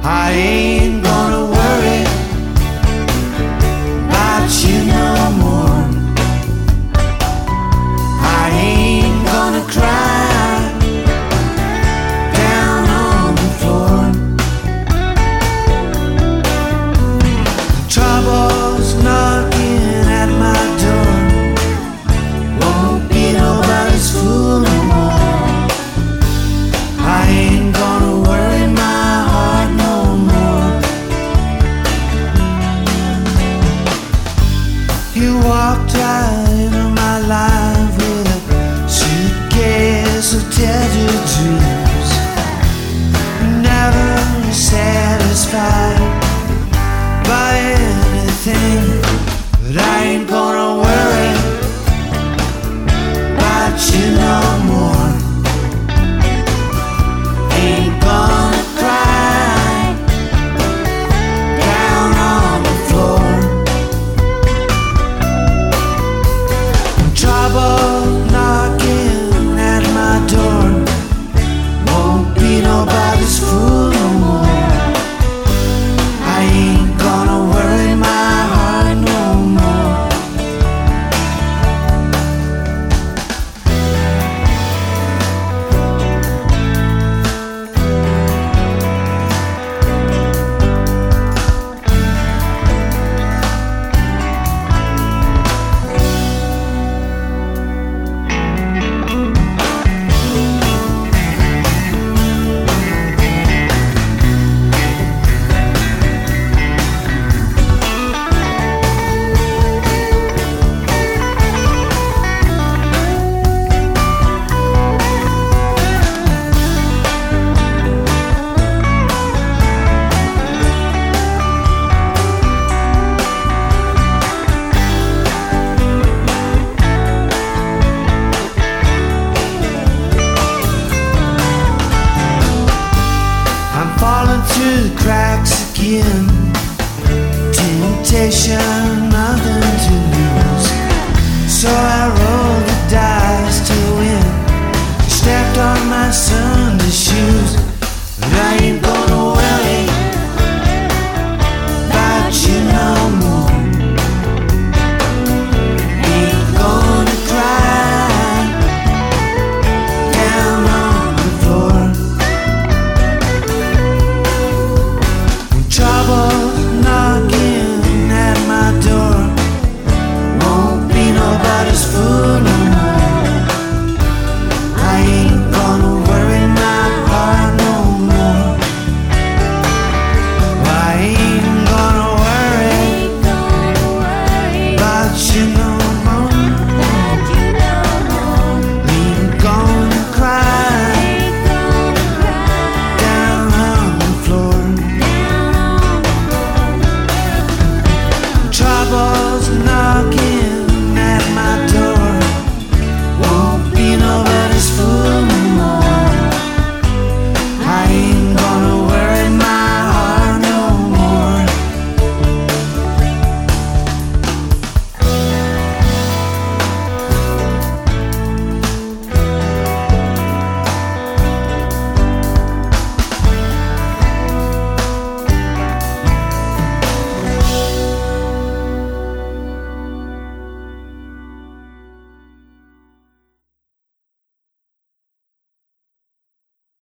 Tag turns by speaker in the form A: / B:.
A: I ain't gonna worry about you no more. I ain't gonna cry down on the floor. Trouble's knocking at my door. Won't be nobody's fool no more. I ain't gonna worry my heart no more. You walked right into my life with a suitcase of tattered dreams. Never satisfied by anything, but I ain't gonna worry about you no more. Ain't gonna cry down on the floor. Trouble knocking at my door. Won't be nobody's fool no more. I ain't gonna worry my heart no more. I'm falling through the cracks again. Temptation, nothing to lose. So I rolled the dice to win. Stepped on my Sunday shoes, but I ain't gonna